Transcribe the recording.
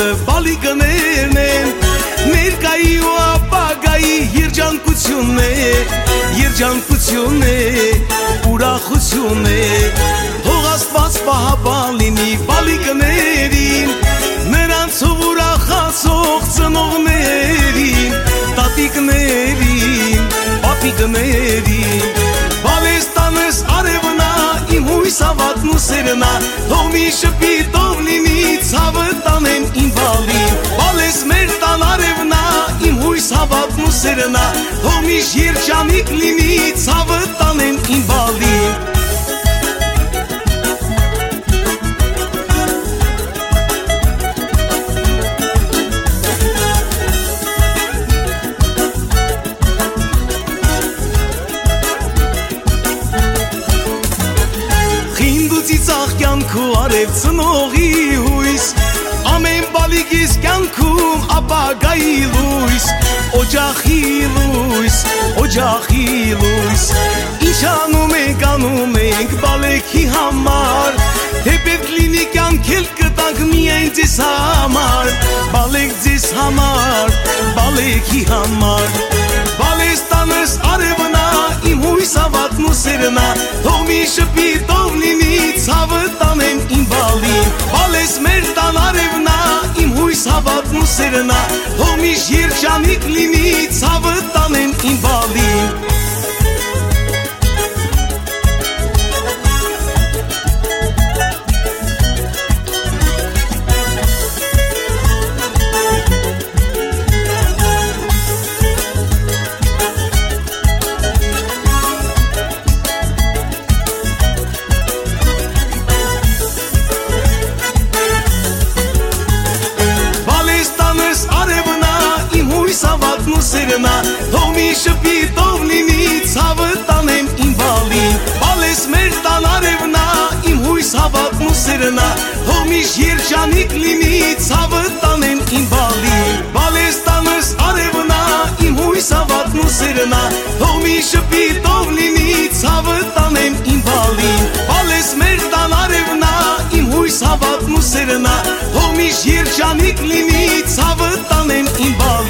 ծովը բալիկներն են ներկայի ու ապագայի երջանկություն է ուրախություն է թող Աստված պահապան լինի բալիկներին նրանցով ուրախացող ծնողներին տատիկներին պապիկներին Բալեստանս արևնա իմ հույս հավատն ու սերնա թող մի շպիտով լինի ցավը տանեն իմ բալին Բալես մեր տան արևնա իմ հույս հավատն ու սերնա թող միշտ երջանիկ լինի ցավը տանեն իմ բալին Ծիծաղ կյանքու արև ծնողի հույս ամեն բալիկիս կյանքում ապագայի լույս օջախի լույս ինչ անում ենք բալեքի համար թե պետք լինի կյանքել կտանք միայն ձեզ համար բալեք ձեզ համար բալեքի համար Բալեստանս արևնա իմ հույս հավատն ու սերնա թող մի շպիտով լինի ցավը տանեն իմ բալին Բալես մեր տան արևնա իմ հույս հավատն ու սերնա թող միշտ երջանիկ լինի ցավը տանեն իմ բալին Հավատն ու սերնա թող մի շպիտով լինի ցավը տանեն իմ բալին Բալես մեր տան արևնա իմ հույս հավատն ու սերնա թող միշտ երջանիկ լինի ցավը տանեն իմ բալին Բալեստանս արևնա իմ հույս հավատն ու սերնա թող մի շպիտով լինի ցավը տանեն իմ բալին Բալես մեր տան արևնա իմ հույս հավատն ու սերնա թող միշտ երջանիկ լինի ցավը տանեն իմ բալին